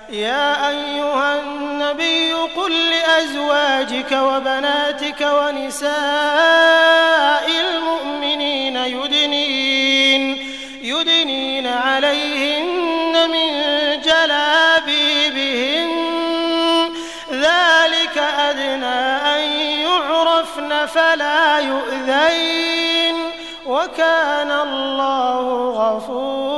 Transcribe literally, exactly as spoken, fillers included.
يا أيها النبي قل لأزواجك وبناتك ونساء المؤمنين يدنين, يدنين عليهن من جلابيبهن ذلك أدنى أن يعرفن فلا يؤذين وكان الله غفورا